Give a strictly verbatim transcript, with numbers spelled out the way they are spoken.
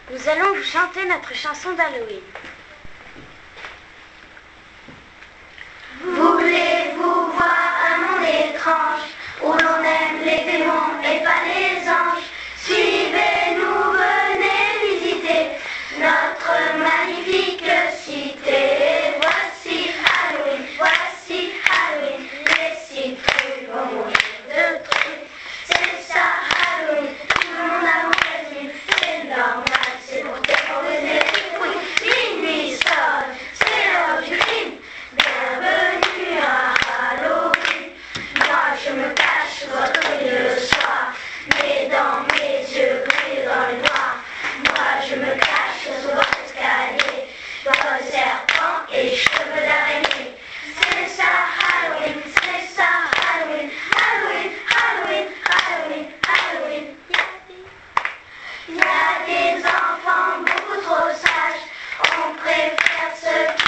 Nous allons vous chanter notre chanson d'Halloween. Voulez-vous voir un monde étrange où l'on aime les démons et pas les anges? Suivez-nous, venez visiter notre magnifique cité. Voici Halloween, voici Halloween, les six trucs vont mourir de trucs. C'est ça Halloween, tout le monde a mon prévenu, c'est normal, c'est pour terroriser les couilles. Minuit sonne, c'est l'heure du crime, bienvenue à Halloween. Moi je me cache sous votre lit le soir, mes dents, mes yeux brillent dans le noir. Moi je me cache sous votre escalier, votre serpent et cheveux d'araignée. C'est ça Halloween, c'est ça Halloween, Halloween, Halloween, Halloween, Halloween. Il y a des enfants beaucoup trop sages, on préfère se